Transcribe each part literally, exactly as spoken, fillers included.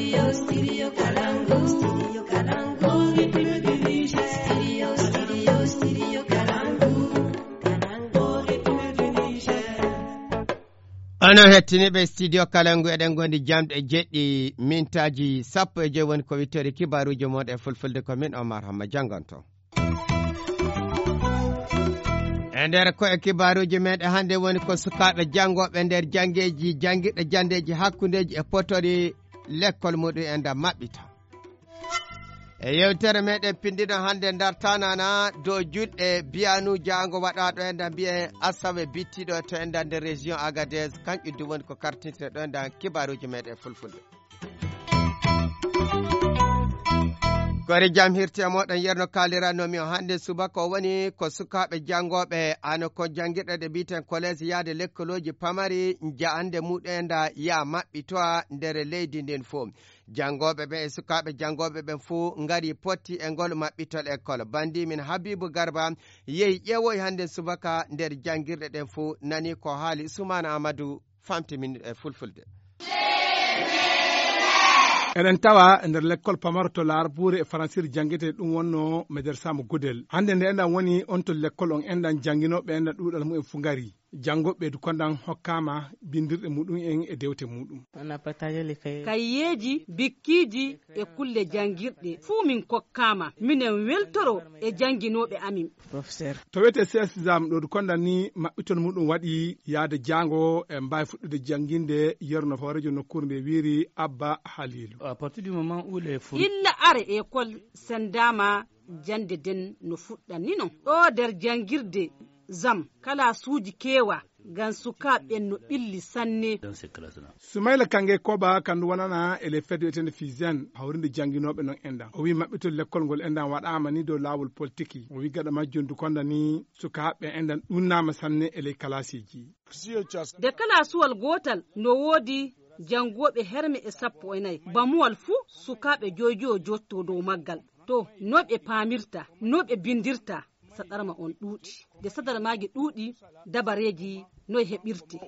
Studio, studio Kalangu. Studio Kalangu. Studio, studio, studio Kalangu. Kalangu. Ano hettiniɓe studio Kalangu eɗen gondi jamɗe jeɗɗi mintaji sappo e joyi woni ko wittori kibaruji moɗon e fulfulde ko min Omar Hamma jangonto. E nder ko e kibaruji meɗen hannde woni ko sukaɓe jangoɓe nder jangeji jangiɗɗe jandeji hakkudeji e potori l'école muɗum e nda maɓɓita. E yewtere meɗen pindino hannde dartanana dow juɗɗe biyanu jango waɗaɗo e nda mbiye asawe bittiɗo to e nda nder région Agadez kanƴu du woni ko kartinte ɗo e nda kibaruji meɗen fulfulde. Kori jam hirti e moɗon yerno kaliranomi o hannde subaka o woni ko sukaɓe jangoɓe ano ko jangirɗe ɗe mbiten collège yaade lekkoloji pamari ja'ande muɗum e nda ya maɓɓitoa nder leydi ndin fof. Jangoɓe ɓe e sukaɓe jangoɓe ɓen fuu ngari potti e ngol maɓɓitol école. Bandi min Habibou Garba yehi ƴeewoy hannde subaka nder jangirɗe ɗen fuu nani ko haali Soumana Amadou famtimin e fulfulde. eɗen tawa nder l'école pamarto laarbuure e françire jangguete ɗum wonno médersamo Gudel. Hande nde enɗan woni on to l'école on enɗan janguinoɓe enɗan ɗuɗal mumen fu ngari jangoɓe du kondan hokkama bindirɗe muɗum en e dewte muɗum. Kayyeji bikkiji e kulle jangirɗe fuu min kokkama minen weltoro e janginoɓe amin. To wiyete C S jam ɗo du kondan ni maɓɓitol muɗum waɗi yaade jango e mbawi fuɗɗude janginde yerno horejo nokkure nde wiiri Abba Halilu. Illa are école sendama jande den no fuɗɗan ni non ɗo nder jangirde zam kala suuji kewa gan sukaɓe no ɓilli sanne. Soumaïla Kange Koba kandu wonana ele fedde wiyetende Fisen hawrinde janginoɓe non enɗan o wi maɓɓitol l'école ngol enɗan waɗama ni dow lawol politique o wi gaɗa majjum du konda ni sukaɓe enɗan ɗunnama sanne ele kalasiji. De kalasuwal gotal no woodi jangoɓe herme e sappo e nayyi bamuwal fuu sukaɓe jojo jotto dow maggal. To noɓe pamirta noɓe bindirta sadarma on ɗuuɗi de sadarmaji ɗuuɗi dabareji noy heɓirte.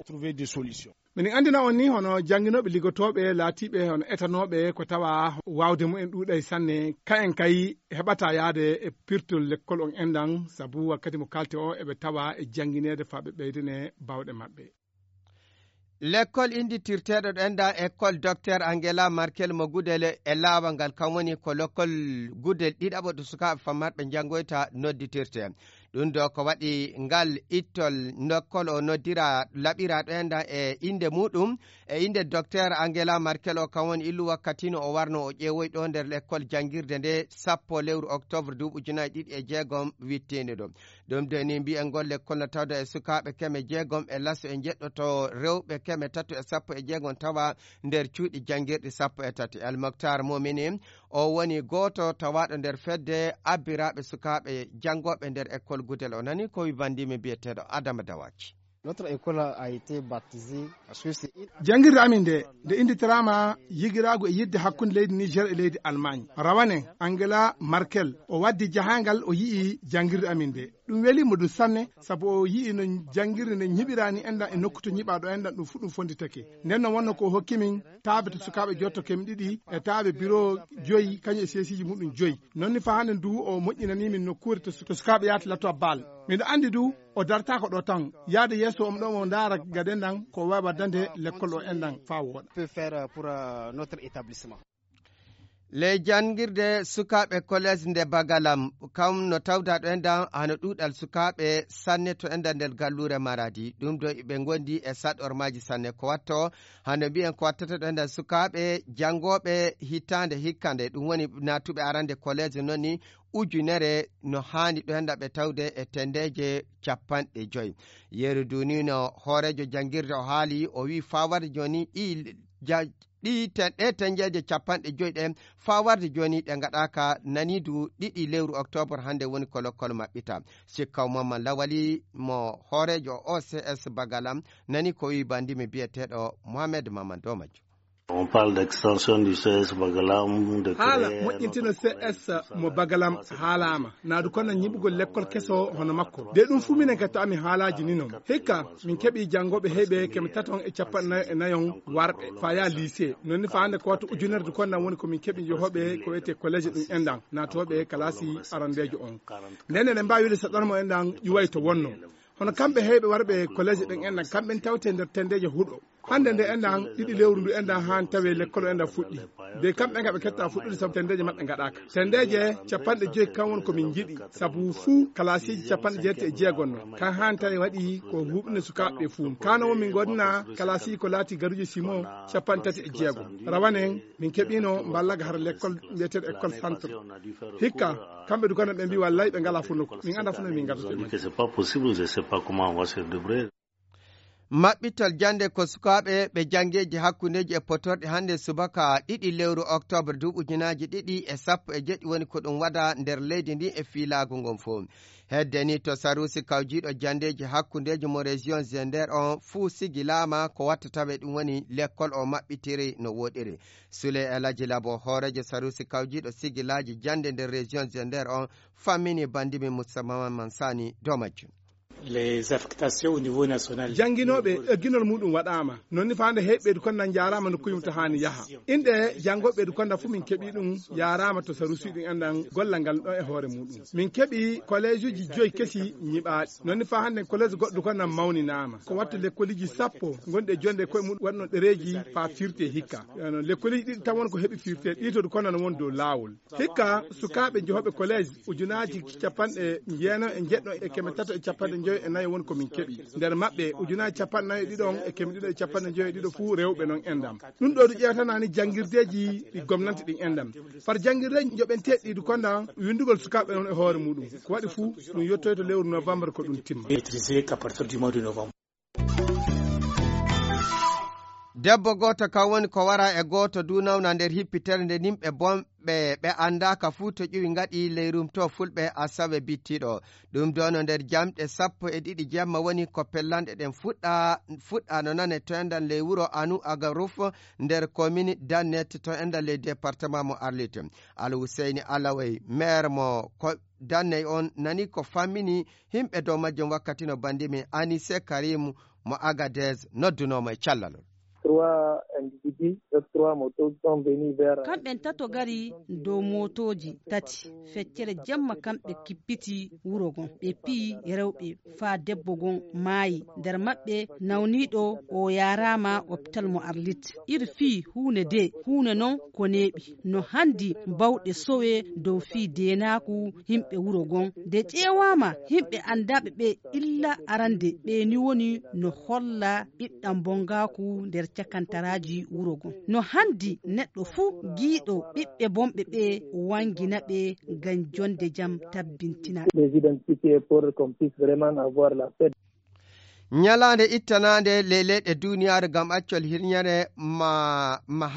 min andina on ni hono janginoɓe ligotoɓe laatiɓe hono etanoɓe ko tawa wawde mumen ɗuuɗay sanne kayen kay heɓata yaade e pirtol l'école on enɗan saabu wakkati mo kalte o eɓe tawa e janginede fa ɓe ɓeydene bawɗe maɓɓe. L'école inditirteɗo ɗo enda école docteur Angela Merkel mo Gudel e laawol ngal kam woni ko l'école Gudel ɗiɗaɓo ɗo sukaɓe fammarɓe jangoyta nodditirte. ɗum do ko waɗi ngal ittol nokkol o noddira laɓiraɗo enda e inde muɗum e inde docteur Angela Merkel o kam woni illu wakkatino o warno o ƴeewoy ɗo nder l'école jangirde nde sappo lewru octobre duuɓi ujunaje ɗiɗi e jeegom wittinde ɗo ɗum de ni mbiyen ngol l'école no tawda e sukaɓe keme jeegom e lasso e jeɗɗoto rewɓe keme tatu e sappo e jeegom tawa nder cuuɗi jangirɗi sappo e tati. El Mokhtar Momini o woni goto tawaɗo nder fedde abbiraɓe sukaɓe jangoɓe nder école Gudel o nani ko wi bandimi biyeteɗo Adama Dawaci. Notre école a été baptisée parce que c'est jangirde amin de de inditirama yigirago e yidde hakkunde leydi Niger e leydi Allemagne rawane Angela Merkel o waddi jahangal o yii jangirde amin de ɗum welimo du sanne sabu o yii no jangirde nde ñiɓirani enɗan e nokku to ñiɓaɗo enɗan ɗum fuɗɗum fonditake nden noon wonno ko hokkimin taabe to sukaɓe jotto kemi ɗiɗi e taabe bureau joyyi kañum e sesiji muɗum joyyi nonni fa hande du o moƴƴinanimin nokkure to sukaɓe yaata latto baal miɗo andi du o darta ko ɗo tan yaade yesso om ɗo mo daara gaden ɗan ko wawi waddande l'école o enɗan fa woɗa peut faire pour uh, notre établissement. Le jangirde sukaɓe collège nde Bagalam kam no tawda ɗo enɗan hano ɗuɗal sukaɓe sanne to enɗan nder gallure Maradi ɗum do ɓe gondi e saɗormaji sanne ko watto hano mbiyen ko wattata ɗo enɗan sukaɓe jangoɓe hittande hikkande ɗum woni natuɓe arande collège nonni ujunere no hani ɗo henɗa ɓe tawde e tendeje capanɗe joyi yeru duni no hoorejo jangirde o haali o wi fawarde joni ɗi ɗi ɗe tenjeje capanɗe joyi ɗe fawarde joni ɗe gaɗaka nanidu ɗiɗi lewru octobre hande woni ko l'école maɓɓita sikkaw mamman lawali mo hoorejo O C S Bagalam nani ko wi bandimi biyeteɗo Mohamed Maman Domajo. On parle d'extension du C S Bagalam de hala moƴƴintino C S mo Bagalam haalama naadu kono ñiɓugol l'école keso hono makko de ɗum fu minen kadi to ami haalaji ni non hikka min keeɓi janggoɓe heeɓe kemi taton e capannayi e nayon warɓe faya lycée nonni fa hande ko watta ujunere konnan woni komin keeɓi jehoɓe ko wiyete collége ɗum enɗan natoɓe kalasi arandejo on nden eɗen mbawi wide so ɗonmo enɗan ƴuway to wonno hono kamɓe heeɓe warɓe collége ɗen enɗan kamɓen tawte nder tendeje huuɗo hande nde enɗan ɗiɗi lewru ndu enɗan han tawe l'école enɗan fuɗɗi de kamɓe gaɓe ketta fuɗɗude saabu tendeje maɓɓe gaɗaka tendeje capanɗe joyi kan woni komin jiiɗi saabu fuu kalasiji capanɗe jeetti e jeegonno kan han tawi waɗi ko huɓne sukaɓeɓe fuu kano won min godna kalasiji ko laati garuji simon capanɗe tati e jeego rawanen min keeɓino mballaga har l'école mbiyeteɗo école centre hikka kamɓe du kono ɓe mbi wallay ɓe ngala funnuko min anda funno min gaddote maɓɓitol jande ko sukaɓe ɓe jangeji hakkundeji e potorɗe hande subaka ɗiɗi lewru octobre duɓujunaji ɗiɗi e sappo e jeɗɗi woni ko ɗum waɗa nder leydi ndi e filagu ngon fo hedde ni to sarusi kawjiɗo jandeji hakkundeji mo région zender on fuu sigilama ko wattataɓe ɗum woni l'école o maɓɓitiri no woɗiri sule elaji labo hoorejo sarusi kawjiɗo sigilaji jande nder région zender on fammini bandimi Moussa Maman Mansani dow majjum. Les affectations au niveau national janginoɓe egginol muɗum waɗama nonni fa hande heɓɓeɗe konna jarama no kuyumta hani yaaha inɗe janggoɓeɗe konna fu min keeɓi ɗum yarama to sarusi ɗum enɗan gollal ngal ɗo e hoore muɗum min keeɓi collége uji joyi keesi ñiɓaɗi nonni fa hande collége goɗɗo konna mawninama ko watta l'école ji sappo gonɗe jonde koye muɗum waɗno ɗereji fa firte hikka l'école ji ɗiɗi tan won ko heeɓi firte ɗiɗo konna no won dow lawol hikka sukaɓe jehoɓe collége ujunaji capanɗe jeeno e jeɗɗo e keme tato e capanɗe e nayi woni komin keeɓi nder maɓɓe ujunaji capannayi ɗiɗon e kemi ɗiɗo e capanɗe joyi ɗiɗo fuu rewɓe noon endam ɗum ɗo ɗo ƴeewatanani janguirdeji ɗi gomnati ɗin endam par janguirdeji joɓenteɗi ɗiɗi konda windugol sukaɓe noon e hoore muɗum ko waɗi fuu ɗum yettoy to lewru novembre ko ɗum timma debbo goto kan woni ko wara e goto dunawna nder hippitere nde nimɓe bonɓe ɓe andaka fuu to ƴiwi gaɗi leyrum to fulɓe asawe bittiɗo ɗum dono nder jamɗe sappo e ɗiɗi jemma woni ko pellanɗe ɗen fuɗɗa fuɗɗa no nane to endan ley wuuro anu agaruf nder commune dannet to endan ley département mo arlite alhuseyni alawey maire mo ko danney on nani ko fammini himɓe dow majjum wakkati no bandimi Anissé Karim mo Agadez noddunomo e callalol. Trois individus et trois motos sont venus vers kamɓen tato gari dow motoji tati feccere jamma kamɓe kippiti wuro gon ɓe pii rewɓe fa debbo gon maayi nder maɓɓe nawniɗo o yarama hôpital mo Arlit iri fii hunde de hunde non ko neeɓi no handi bawɗe sowe dow fii denaku himɓe wuro gon de ƴewama himɓe andaɓe ɓe illa arande ɓe ni woni no holla ɓiɗɗam bongaku nder cakantaraji wuro gon no handi neɗɗo fuu giiɗo ɓiɓɓe bonɓe ɓe wangina ɓe ngam jonde jam tabbintina les identités pour qu'on puisse vraiment avoir la paix. Nyalande ittanande leleɗe duniyaaru gam accol hirñere ma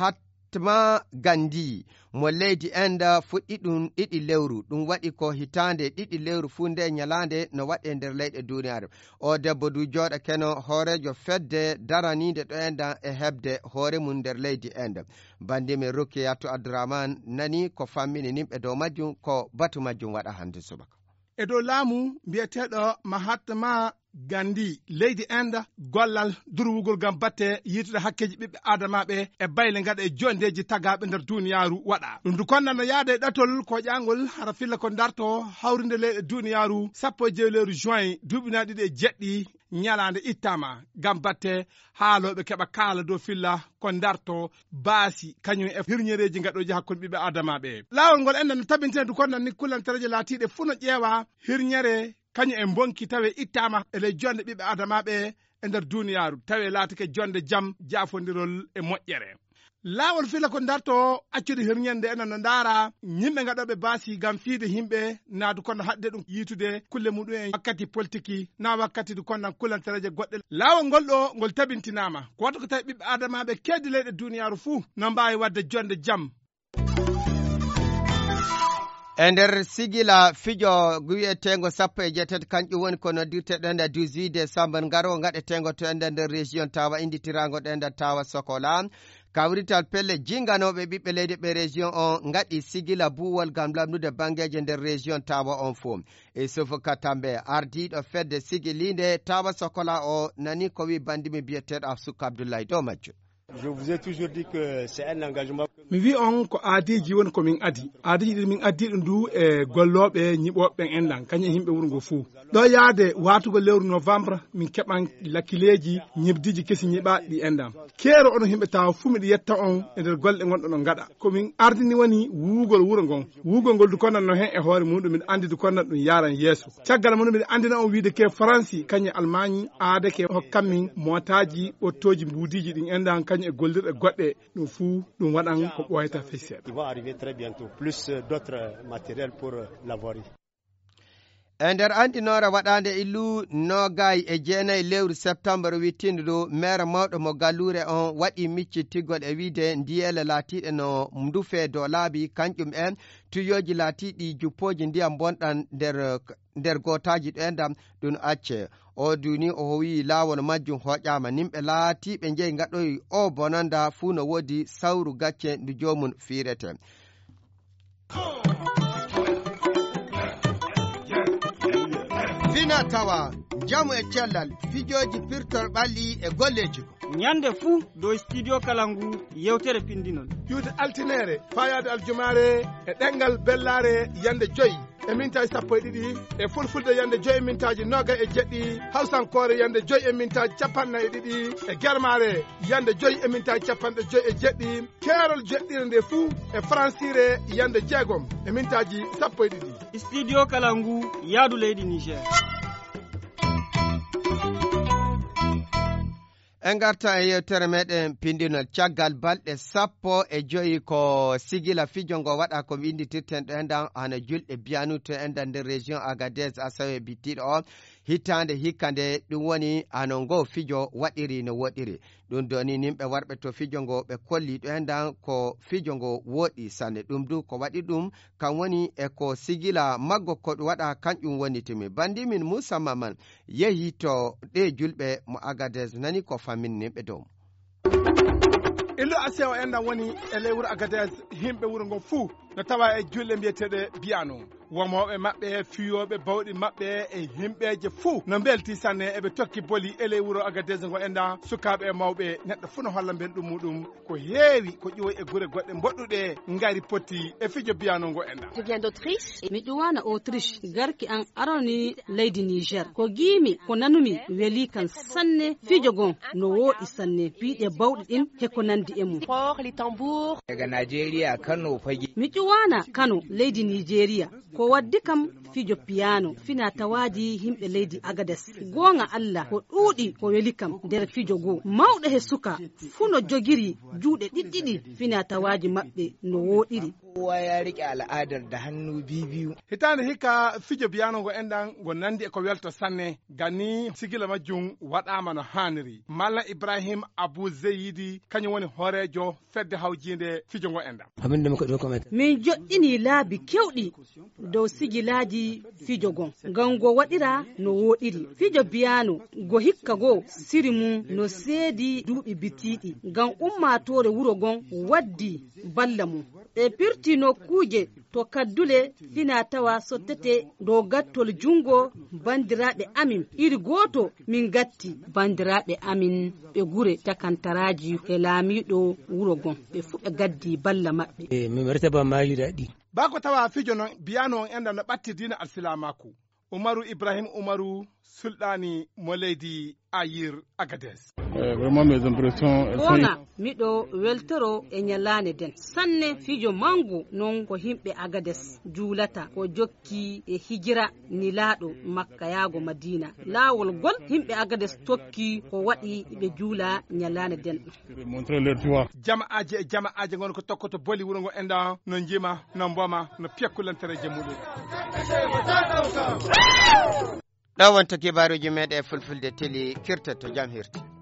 Mahatma Gandhi mo leydi enda fuɗɗi ɗum ɗiɗi lewru ɗum waɗi ko hitande ɗiɗi lewru fu nde nyalande no waɗe nder leyɗe duniyaaru o debbo du jooɗa keno hoorejo fedde daranide ɗo enda e hebde hoore mum nder leydi enda bandimi Rukiyatu Abdourahmane nani ko fammini nimɓe dow majjum ko batu majjum waɗa hande subaka e dow laamu mbiyeteɗo Mahatma Gandhi leydi enda gollal durwugol gam batte yitude hakkeji ɓiɓɓe adamaɓe e bayle gaɗa e jondeji tagaɓe nder duniyaru waɗa ɗum du konnano yaade ɗatol ko ƴangol hara filla ko darto hawrinde leyɗe duniyaru sappo e jewleru juin duuɓina ɗiɗi e jeɗɗi ñalande ittama gam batte haaloɓe keɓa kaala dow filla ko darto baasi kañum e hirñereji gaɗoji hakkude ɓiɓɓe adamaɓe laawol ngol enda no tabintene du konnani kullantereje laatiɗe fuu no ƴeewa hirñere kañum e bonki tawe ittama e ley jonde ɓiɓɓe adamaɓe e nder duniyaru tawe laatike jonde jam jafondirol e moƴƴere laawol fila ko darto accude hirñende enen no ndaara yimɓe gaɗoɓe baasi gam fiide yimɓe naadu kono hadde ɗum yiitude kulle muɗum e wakkati politique na wakkati du konnan kullantereje goɗɗe laawol ngol ɗo ngol tabintinama ko watta ko tawi ɓiɓɓe adamaɓe keddi leyɗe duniyaru fuu no mbawi wadde jonde jam. e nder sigila fijo wiyetengo sappo e jeetati kanƴum woni ko noddirteɗen nde dix-huit décembre ngaro gaɗetengo to enden nder région tawa inditirago ɗen nde tawa Sokola kawrital pelle jinganoɓe ɓiɓɓe leydi ɓe région on gaɗi sigila buwol gam lamnude bangeje nder région tawa on fo e sofo katambe ardiɗo fedde sigilinde tawa sokola o nani ko wi bandimi biyeteɗo Afsuka Abdoulaye dow majjo. Je vous ai toujours dit que c'est un engagement. Mi wi on ko aadiji woni ko min adi aadiji ɗi min addi ɗum du e golloɓe ñiɓoɓe enɗan kañum e yimɓe wuro ngo fuu ɗo yaade watugo lewru novembre min keɓan lakkileji ñebdiji kesi ñiɓaɗi ɗi enɗan keero onon yimɓe tawa fuu miɗa yetta on e nder golle gonɗo ɗon gaɗa komin ardini woni wuugol wuro ngon wuugol ngol du konnatno hen e hoore muɗum miɗa andi du konnat ɗum yaran yeeso caggal muɗum miɗa andina on wiide ke Faransi kañum Allemagne aada ke hokkanmin motaji ottoji mbudiji ɗin enɗan kañum e gollirɗe goɗɗe ɗum fuu ɗum waɗan ko ɓoyata fessier. Ils vont arriver très bientôt plus d'autres matériels pour la voirie. e nder andinore waɗande illu nogay e jeenayi lewru septembre wittindu ɗo maire mawɗo mo gallure on waɗi miccittigol e wiide ndiyele laatiɗe no ndufe dow laabi kanƴum en tuyoji laatiɗi juppoji ndiyam bonɗan nder nder gotaji ɗo endam ɗum acce o duni o wi lawol majjum hoƴama nimɓe laatiɓe jeeyi gaɗoyi o bonanda fuu no woodi sawru gacce ndu jomum firete. fina tawa jamu e cellal fijoji pirtol ɓalli e golleji ko nyande fuu dow studio kalangu yewtere pindinol yuude altinere fayade aljumare e ɗengal bellare yande joyyi e mintaji sappo e ɗiɗi e fulfulde yande joyi e mintaji noga e jeɗɗi hawsankore yande joyi e mintaji capannayyi e ɗiɗi e guermare yande joyi e mintaji capanɗe joyi e jeɗɗi keerol jeɗɗire nde fuu e francire yande jeegom e mintaji sappo e ɗiɗi. studio kalangu yaadu leydi Niger. en garta e yewtere meɗen pindinol caggal balɗe sappo e joyi ko sigila fijo ngo waɗa ko winditirten ɗo endan hana julɗe biyanu to endan nder région Agadez asawe bittiɗo o hittande hikkande ɗum woni hano ngo fijo waɗiri no woɗiri ɗum doni nimɓe warɓe to fijo ngo ɓe kolli ɗo endan ko fijo ngo woɗi sanne ɗum du ko waɗi ɗum kan woni e ko sigila maggo ko ɗum waɗa kanƴum woni timi bandimin Moussa Maman yehi to ɗe julɓe mo Agadez nani ko famin nimɓe dow illu ase o enɗan woni e ley wuro Agadez yimɓe wuro ngo fuu no tawa e julɗe mbiyeteɗe biyano womoɓe maɓɓe fiyoɓe bawɗi maɓɓe e yimɓeje fuu no belti sanne eɓe tokki boli ele wuro Agadez ngo enɗa sukaɓe e mawɓe neɗɗo fuu no holla belɗum muɗum ko heewi ko ƴoyi e guure goɗɗe boɗɗuɗe ngari potti e fijo biyano ngo enɗa. Je viens d'Autriche. Mi ƴuwana Autriche garki an aroni leydi Niger ko giimi ko nanumi weli kan sanne fijo gon no woɗi sanne biɗe bawɗi ɗin heko nandi e mum. Daga Nigeria Kano fagi. Mi ƴuwana Kano leydi Nigeria ko waddi kam fijo piano fina tawaji himɓe leydi Agadez gonga Allah ko ɗuuɗi ko weli kam nder fijo go mawɗo he suka fu no jogiri juuɗe ɗiɗɗiɗi fina tawaji maɓɓe no woɗiri. Kowa ya riƙe al'adar da hannu biyu. Hitande hikka fijo biyano ngo enɗan ngo nandi e ko welto sanne ganni sigila majjum waɗama no haniri. Malla Ibrahim Abou Zeyidi kañum woni horejo fedde hawjinde fijo ngo enɗan. Abinda muka ɗauka mata. Min joɗɗini laabi kewɗi dow sigilaji fijo gon ngam go waɗira no woɗiri. Fijo biyano go hikka go siri mum no seedi duuɓi bitiɗi ngam ummatore wuro gon waddi balla mum e pirti nokkuje to kaddule fina tawa sottete dow gattol jungo bandiraɓe amin iri goto min gatti bandiraɓe amin ɓe gure takantaraji e laamiɗo wuro gon ɓe fu ɓe gaddi balla maɓɓe. e mi martaba maji daɗi bako tawa fijo non biyano on enɗa no ɓatti dina alsilamaku Umaru Ibrahim Umaru sulɗani mo leydi Ayir Agadez. Bona miɗo weltoro e nyalane den sanne fijo mangu non ko himɓe Agadez julata ko jokki e hijira nilaɗo Makka yago Madina lawol gol himɓe Agadez tokki ko waɗi ɓe juula nyalane den. Jama'aji e jama'aji gon ko tokkoto boli wuro ngo enda no jima no mboma no pekkulantere jemuɗum. ɗo wonta kibaruji meɗe fulfulde teli kirta to jam hirti.